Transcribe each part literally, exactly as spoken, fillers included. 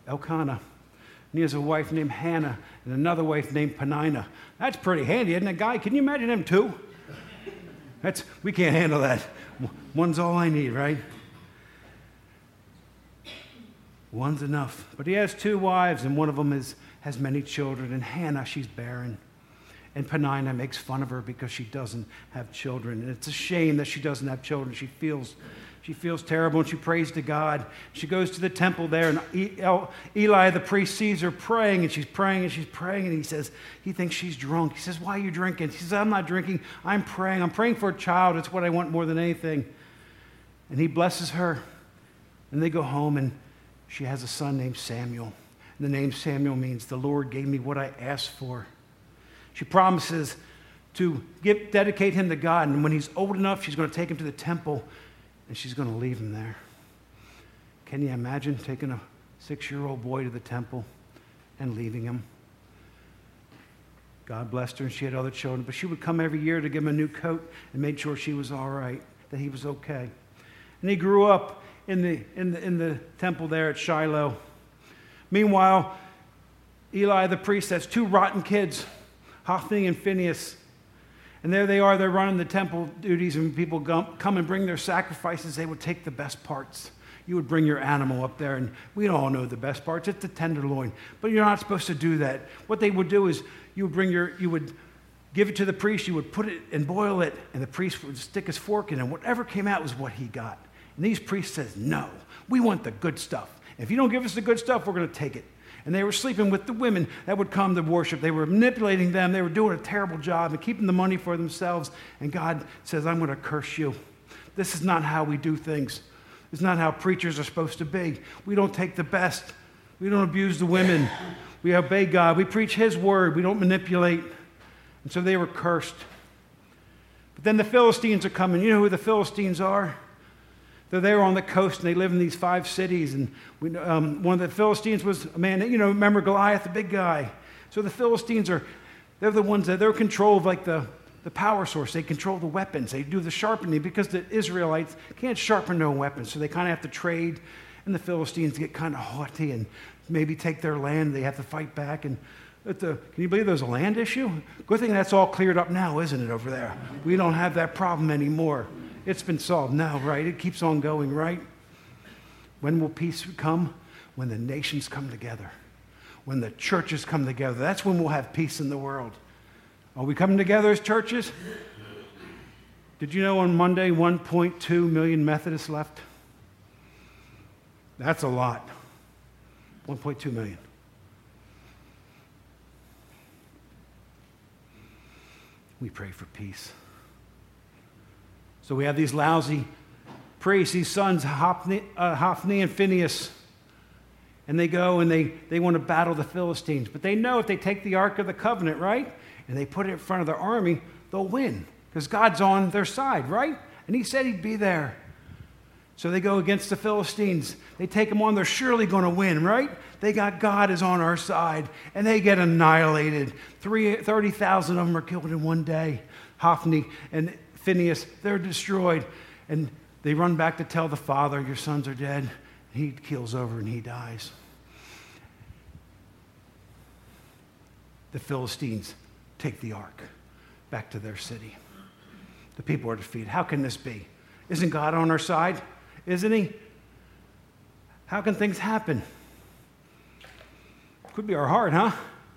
Elkanah. And he has a wife named Hannah and another wife named Peninnah. That's pretty handy, isn't it, guy? Can you imagine them two? That's, we can't handle that. One's all I need, right? One's enough. But he has two wives, and one of them is, has many children. And Hannah, she's barren. And Peninnah makes fun of her because she doesn't have children. And it's a shame that she doesn't have children. She feels She feels terrible, and she prays to God. She goes to the temple there, and Eli, the priest, sees her praying, and she's praying, and she's praying, and he says, he thinks she's drunk. He says, why are you drinking? She says, I'm not drinking. I'm praying. I'm praying for a child. It's what I want more than anything. And he blesses her, and they go home, and she has a son named Samuel. And the name Samuel means the Lord gave me what I asked for. She promises to give, dedicate him to God, and when he's old enough, she's going to take him to the temple, and she's going to leave him there. Can you imagine taking a six-year-old boy to the temple and leaving him? God blessed her, and she had other children, but she would come every year to give him a new coat and made sure she was all right, that he was okay. And he grew up in the, in the, in the temple there at Shiloh. Meanwhile, Eli the priest has two rotten kids, Hophni and Phinehas. And there they are, they're running the temple duties, and people come and bring their sacrifices. They would take the best parts. You would bring your animal up there, and we all know the best parts. It's the tenderloin. But you're not supposed to do that. What they would do is you would bring your, you would give it to the priest, you would put it and boil it, and the priest would stick his fork in, and whatever came out was what he got. And these priests says, no, we want the good stuff. If you don't give us the good stuff, we're going to take it. And they were sleeping with the women that would come to worship. They were manipulating them. They were doing a terrible job and keeping the money for themselves. And God says, I'm going to curse you. This is not how we do things. It's not how preachers are supposed to be. We don't take the best. We don't abuse the women. We obey God. We preach his word. We don't manipulate. And so they were cursed. But then the Philistines are coming. You know who the Philistines are? They're there on the coast, and they live in these five cities. And we, um, one of the Philistines was a man, you know, remember Goliath, the big guy. So the Philistines are, they're the ones that they're in control of like the, the power source. They control the weapons. They do the sharpening because the Israelites can't sharpen no weapons. So they kind of have to trade, and the Philistines get kind of haughty and maybe take their land. They have to fight back. And at the, can you believe there's a land issue? Good thing that's all cleared up now, isn't it, over there? We don't have that problem anymore. It's been solved now, right? It keeps on going, right? When will peace come? When the nations come together. When the churches come together. That's when we'll have peace in the world. Are we coming together as churches? Did you know on Monday, one point two million Methodists left? That's a lot. one point two million. We pray for peace. So we have these lousy priests, these sons, Hophni, uh, Hophni and Phinehas, and they go and they, they want to battle the Philistines. But they know if they take the Ark of the Covenant, right, and they put it in front of their army, they'll win because God's on their side, right? And he said he'd be there. So they go against the Philistines. They take them on. They're surely going to win, right? They got God is on our side, and they get annihilated. thirty thousand of them are killed in one day. Hophni and Phinehas, they're destroyed. And they run back to tell the father, your sons are dead. He keels over and he dies. The Philistines take the ark back to their city. The people are defeated. How can this be? Isn't God on our side? Isn't he? How can things happen? Could be our heart, huh?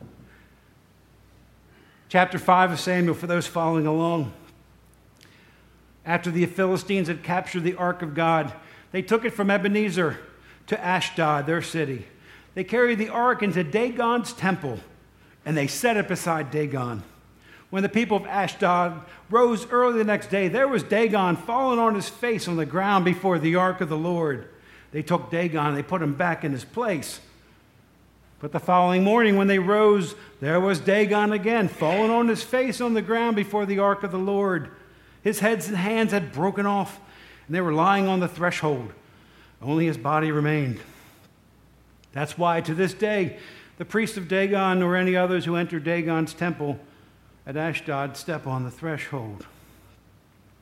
Chapter five of Samuel, for those following along. After the Philistines had captured the ark of God, they took it from Ebenezer to Ashdod, their city. They carried the ark into Dagon's temple, and they set it beside Dagon. When the people of Ashdod rose early the next day, there was Dagon fallen on his face on the ground before the ark of the Lord. They took Dagon and they put him back in his place. But the following morning when they rose, there was Dagon again, fallen on his face on the ground before the ark of the Lord. His heads and hands had broken off, and they were lying on the threshold. Only his body remained. That's why to this day, the priests of Dagon or any others who enter Dagon's temple at Ashdod step on the threshold.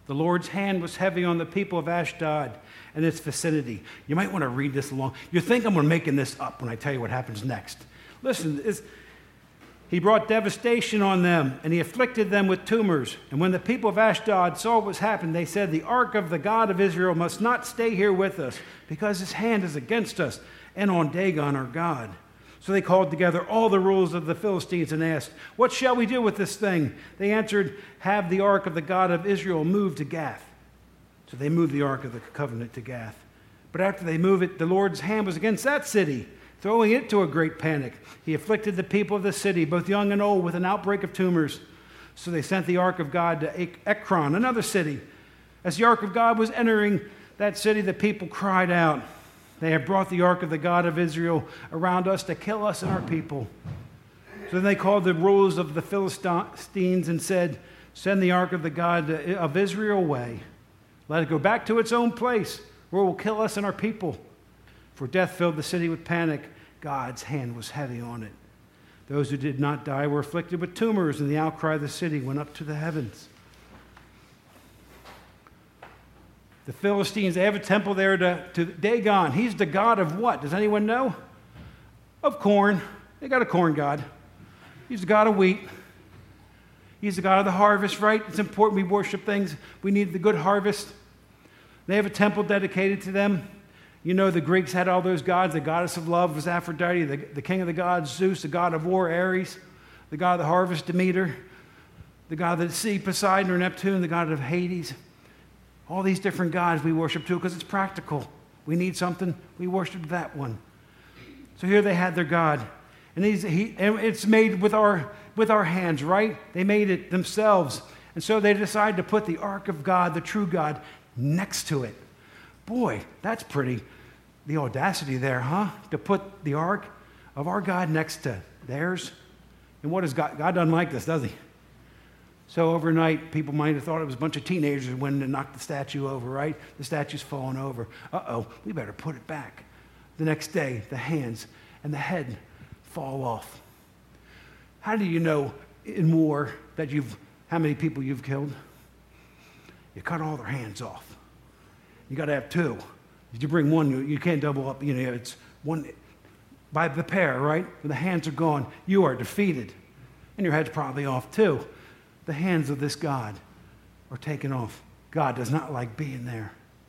The Lord's hand was heavy on the people of Ashdod and its vicinity. You might want to read this along. You think I'm making this up when I tell you what happens next. Listen, it's, he brought devastation on them, and he afflicted them with tumors. And when the people of Ashdod saw what was happening, they said, the ark of the God of Israel must not stay here with us, because his hand is against us and on Dagon our God. So they called together all the rulers of the Philistines and asked, what shall we do with this thing? They answered, have the ark of the God of Israel moved to Gath. So they moved the ark of the covenant to Gath. But after they moved it, the Lord's hand was against that city, throwing it to a great panic. He afflicted the people of the city, both young and old, with an outbreak of tumors. So they sent the ark of God to Ekron, another city. As the ark of God was entering that city, the people cried out, they have brought the ark of the God of Israel around us to kill us and our people. So then they called the rulers of the Philistines and said, send the ark of the God of Israel away. Let it go back to its own place, where it will kill us and our people. For death filled the city with panic. God's hand was heavy on it. Those who did not die were afflicted with tumors, and the outcry of the city went up to the heavens. The Philistines, they have a temple there to, to Dagon. He's the god of what? Does anyone know? Of corn. They got a corn god. He's the god of wheat. He's the god of the harvest, right? It's important we worship things. We need the good harvest. They have a temple dedicated to them. You know, the Greeks had all those gods. The goddess of love was Aphrodite. The, the king of the gods, Zeus. The god of war, Ares. The god of the harvest, Demeter. The god of the sea, Poseidon or Neptune. The god of Hades. All these different gods we worship too, because it's practical. We need something, we worship that one. So here they had their God. And, he's, he, and it's made with our, with our hands, right? They made it themselves. And so they decided to put the ark of God, the true God, next to it. Boy, that's pretty. The audacity there, huh? To put the ark of our God next to theirs. And what is God? God doesn't like this, does he? So overnight, people might have thought it was a bunch of teenagers who went and knocked the statue over, right? The statue's falling over. Uh-oh, we better put it back. The next day, the hands and the head fall off. How do you know in war that you've, how many people you've killed? You cut all their hands off. You got to have two. If you bring one, you, you can't double up. You know, it's one by the pair, right? When the hands are gone, you are defeated. And your head's probably off too. The hands of this God are taken off. God does not like being there.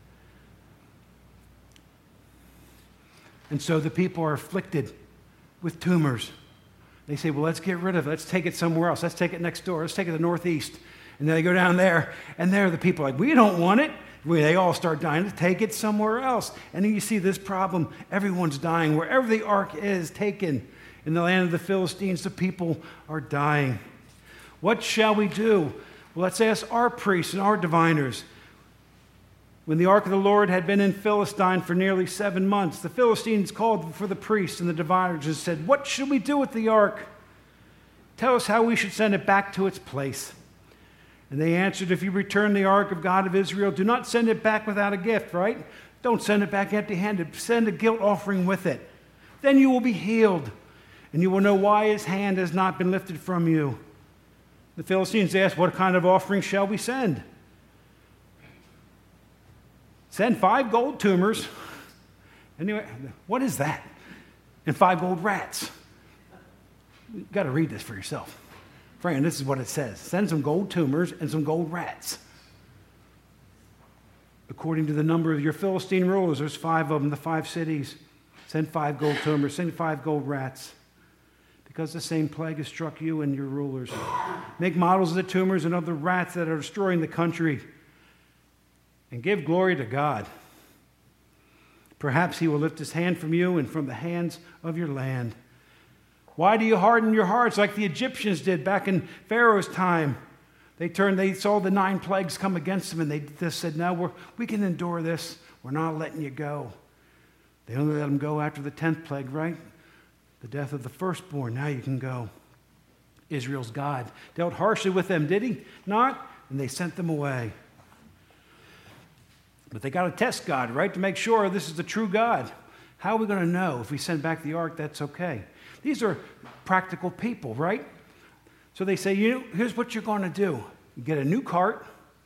And so the people are afflicted with tumors. They say, well, let's get rid of it. Let's take it somewhere else. Let's take it next door. Let's take it to the northeast. And then they go down there, and there the people are like, we don't want it. They all start dying. To take it somewhere else. And then you see this problem. Everyone's dying. Wherever the ark is taken in the land of the Philistines, the people are dying. What shall we do? Well, let's ask our priests and our diviners. When the ark of the Lord had been in Philistine for nearly seven months, the Philistines called for the priests and the diviners and said, what should we do with the ark? Tell us how we should send it back to its place. And they answered, if you return the ark of God of Israel, do not send it back without a gift, right? Don't send it back empty-handed. Send a guilt offering with it. Then you will be healed, and you will know why his hand has not been lifted from you. The Philistines asked, what kind of offering shall we send? Send five gold tumors. Anyway, what is that? And five gold rats. You've got to read this for yourself. Friend, this is what it says. Send some gold tumors and some gold rats. According to the number of your Philistine rulers, there's five of them, the five cities. Send five gold tumors, send five gold rats. Because the same plague has struck you and your rulers. Make models of the tumors and of the rats that are destroying the country. And give glory to God. Perhaps he will lift his hand from you and from the hands of your land. Why do you harden your hearts like the Egyptians did back in Pharaoh's time? They turned, they saw the nine plagues come against them, and they just said, no, we're, we can endure this. We're not letting you go. They only let them go after the tenth plague, right? The death of the firstborn. Now you can go. Israel's God dealt harshly with them, did he not? And they sent them away. But they got to test God, right, to make sure this is the true God. How are we going to know if we send back the ark, that's okay? These are practical people, right? So they say, you know, here's what you're going to do. You get a new cart.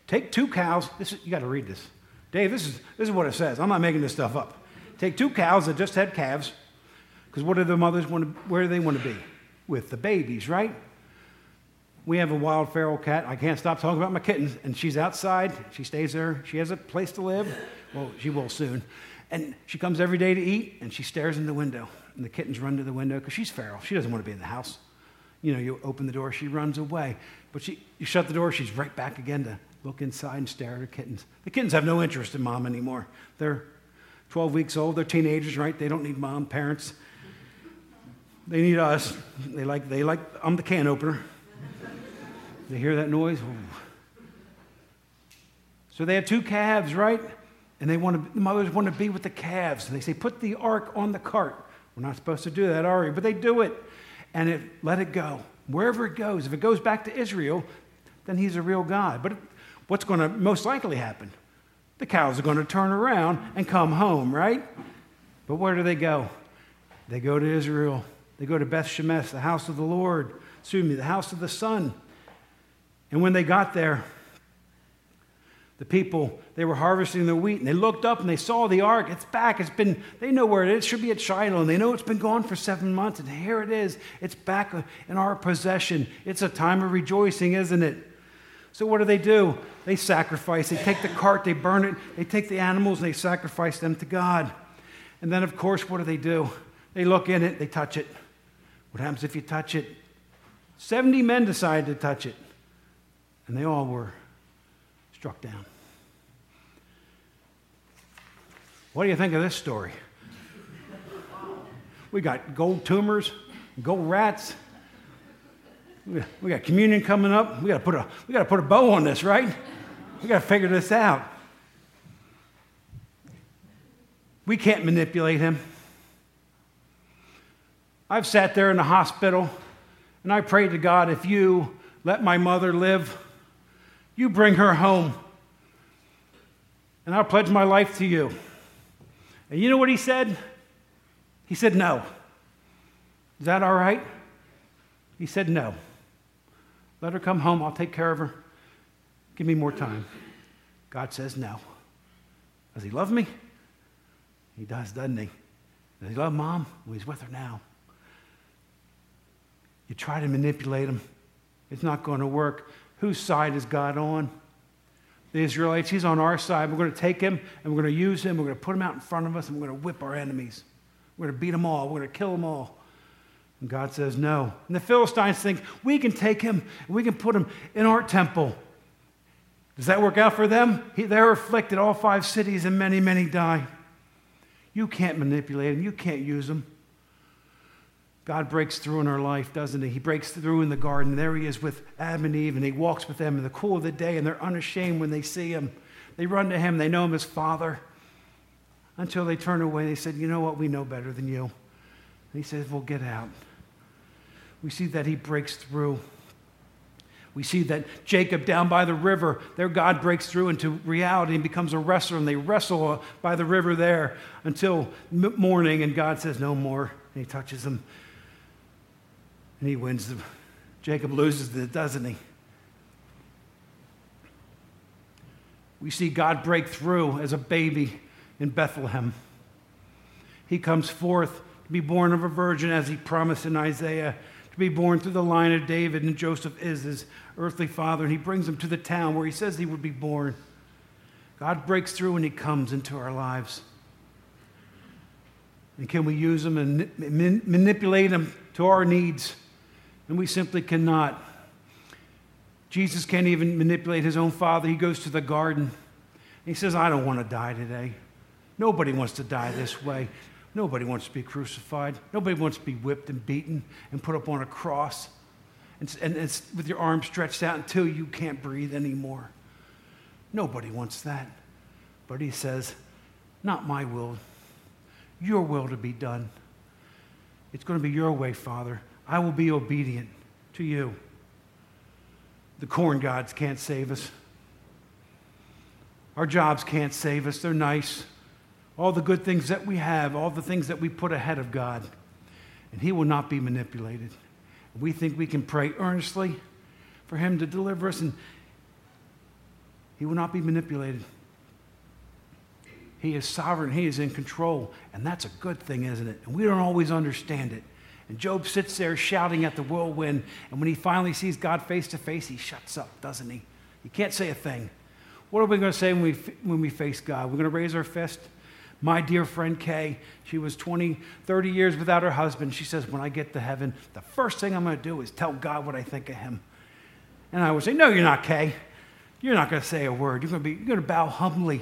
Take two cows. This is, you got to read this. Dave, this is, this is what it says. I'm not making this stuff up. Take two cows that just had calves, because what do the mothers want to, where do they want to be? With the babies, right? We have a wild feral cat. I can't stop talking about my kittens, and she's outside. She stays there. She has a place to live. Well, she will soon. And she comes every day to eat, and she stares in the window. And the kittens run to the window because she's feral. She doesn't want to be in the house. You know, you open the door, she runs away. But she, you shut the door, she's right back again to look inside and stare at her kittens. The kittens have no interest in mom anymore. They're twelve weeks old. They're teenagers, right? They don't need mom, parents. They need us. They like, they like, I'm the can opener. They hear that noise? Ooh. So they have two calves, right? And they want to, the mothers want to be with the calves. And they say, put the ark on the cart. We're not supposed to do that, are we? But they do it. And it, let it go. Wherever it goes. If it goes back to Israel, then he's a real God. But what's going to most likely happen? The cows are going to turn around and come home, right? But where do they go? They go to Israel. They go to Beth Shemesh, the house of the Lord. Excuse me, the house of the sun. And when they got there, the people, they were harvesting their wheat, and they looked up and they saw the ark. It's back. It's been, they know where it is. It should be at Shiloh, and they know it's been gone for seven months, and here it is. It's back in our possession. It's a time of rejoicing, isn't it? So what do they do? They sacrifice. They take the cart, they burn it. They take the animals, and they sacrifice them to God. And then, of course, what do they do? They look in it, they touch it. What happens if you touch it? seventy men decided to touch it, and they all were struck down. What do you think of this story? We got gold tumors, gold rats. We got communion coming up. We got to put a we got to put a bow on this, right? We got to figure this out. We can't manipulate him. I've sat there in the hospital, and I prayed to God, if you let my mother live, you bring her home, and I'll pledge my life to you. And you know what he said? He said, no. Is that all right? He said, no. Let her come home. I'll take care of her. Give me more time. God says no. Does he love me? He does, doesn't he? Does he love Mom? Well, he's with her now. You try to manipulate him. It's not going to work. Whose side is God on? The Israelites, he's on our side. We're going to take him, and we're going to use him. We're going to put him out in front of us, and we're going to whip our enemies. We're going to beat them all. We're going to kill them all. And God says no. And the Philistines think, we can take him, and we can put him in our temple. Does that work out for them? He, they're afflicted, all five cities, and many, many die. You can't manipulate him. You can't use him. God breaks through in our life, doesn't he? He breaks through in the garden. There he is with Adam and Eve, and he walks with them in the cool of the day, and they're unashamed when they see him. They run to him. They know him as Father. Until they turn away, they said, you know what? We know better than you. And he says, well, get out. We see that he breaks through. We see that Jacob down by the river, there God breaks through into reality and becomes a wrestler, and they wrestle by the river there until morning, and God says, no more. And he touches him. And he wins. The, Jacob loses it, doesn't he? We see God break through as a baby in Bethlehem. He comes forth to be born of a virgin as he promised in Isaiah, to be born through the line of David, and Joseph is his earthly father. And he brings him to the town where he says he would be born. God breaks through and he comes into our lives. And can we use him and manipulate him to our needs? And we simply cannot. Jesus can't even manipulate his own father. He goes to the garden. He says, I don't want to die today. Nobody wants to die this way. Nobody wants to be crucified. Nobody wants to be whipped and beaten and put up on a cross and, and it's with your arms stretched out until you can't breathe anymore. Nobody wants that. But he says, not my will, your will to be done. It's going to be your way, Father. I will be obedient to you. The corn gods can't save us. Our jobs can't save us. They're nice. All the good things that we have, all the things that we put ahead of God. And he will not be manipulated. We think we can pray earnestly for him to deliver us. And He will not be manipulated. He is sovereign. He is in control. And that's a good thing, isn't it? And we don't always understand it. And Job sits there shouting at the whirlwind. And when he finally sees God face to face, he shuts up, doesn't he? He can't say a thing. What are we going to say when we, when we face God? We're going to raise our fist? My dear friend Kay, she was twenty, thirty years without her husband. She says, when I get to heaven, the first thing I'm going to do is tell God what I think of him. And I would say, no, you're not, Kay. You're not going to say a word. You're going to be, you're going to bow humbly.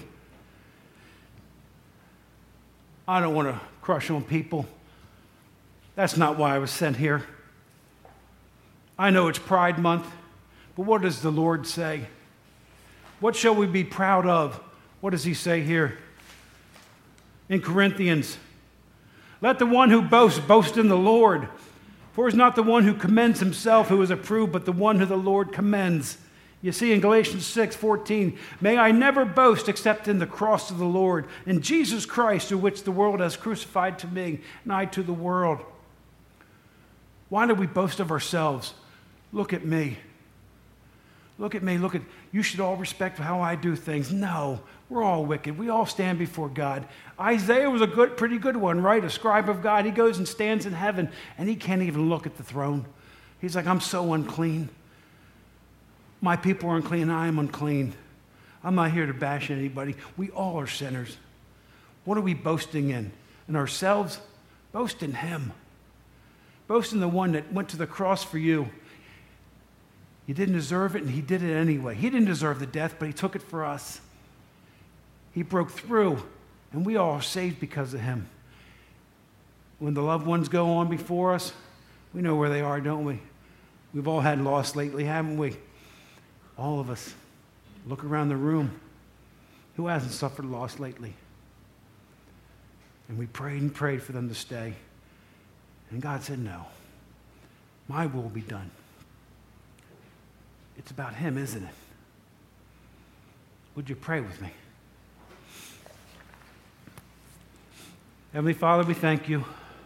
I don't want to crush on people. That's not why I was sent here. I know it's Pride Month, but what does the Lord say? What shall we be proud of? What does he say here? In Corinthians, let the one who boasts boast in the Lord. For it is not the one who commends himself who is approved, but the one who the Lord commends. You see in Galatians six fourteen, may I never boast except in the cross of the Lord, in Jesus Christ, through which the world has crucified to me, and I to the world. Why do we boast of ourselves? Look at me. Look at me. Look at, you should all respect how I do things. No, we're all wicked. We all stand before God. Isaiah was a good, pretty good one, right? A scribe of God. He goes and stands in heaven, and he can't even look at the throne. He's like, I'm so unclean. My people are unclean, I am unclean. I'm not here to bash anybody. We all are sinners. What are we boasting in? In ourselves? Boast in him. Boast in the one that went to the cross for you. You didn't deserve it, and he did it anyway. He didn't deserve the death, but he took it for us. He broke through, and we all are saved because of him. When the loved ones go on before us, we know where they are, don't we? We've all had loss lately, haven't we? All of us. Look around the room. Who hasn't suffered loss lately? And we prayed and prayed for them to stay. And God said, no. My will be done. It's about him, isn't it? Would you pray with me? Heavenly Father, we thank you.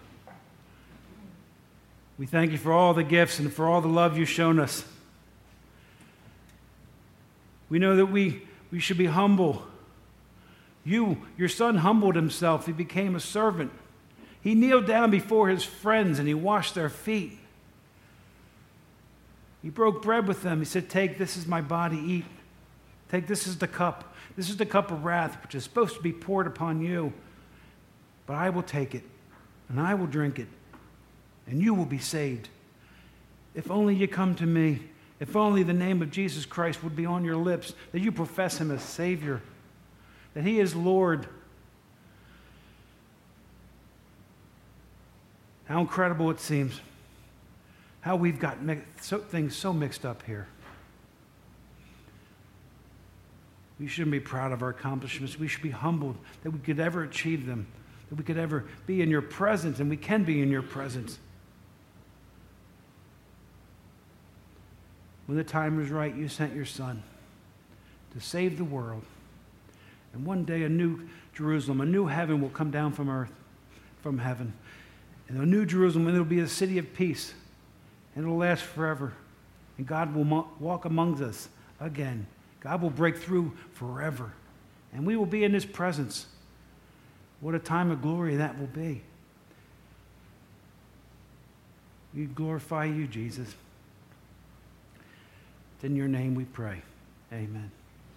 We thank you for all the gifts and for all the love you've shown us. We know that we, we should be humble. You, your son, humbled himself. He became a servant. He kneeled down before his friends and he washed their feet. He broke bread with them. He said, take, this is my body, eat. Take, this is the cup. This is the cup of wrath, which is supposed to be poured upon you. But I will take it, and I will drink it, and you will be saved. If only you come to me. If only the name of Jesus Christ would be on your lips, that you profess him as Savior, that he is Lord. How incredible it seems. How we've got mi- so, things so mixed up here. We shouldn't be proud of our accomplishments. We should be humbled that we could ever achieve them, that we could ever be in your presence, and we can be in your presence. When the time was right, you sent your son to save the world. And one day a new Jerusalem, a new heaven will come down from earth, from heaven. And a new Jerusalem, and it'll be a city of peace. And it'll last forever. And God will mo- walk among us again. God will break through forever. And we will be in his presence. What a time of glory that will be. We glorify you, Jesus. It's in your name we pray. Amen.